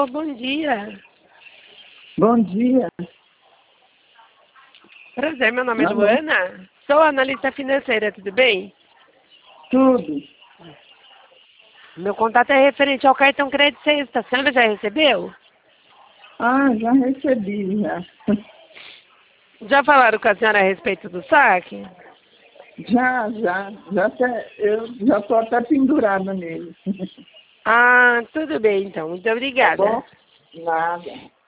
Alô, bom dia. Bom dia. Prazer, meu nome é Alô. Luana. Sou analista financeira, tudo bem? Tudo. Meu contato é referente ao cartão crédito sexta. A senhora já recebeu? Ah, já recebi, já. Já falaram com a senhora a respeito do saque? Eu já estou até pendurada nele. Ah, tudo bem então. Muito Tá obrigada. bom? Nada.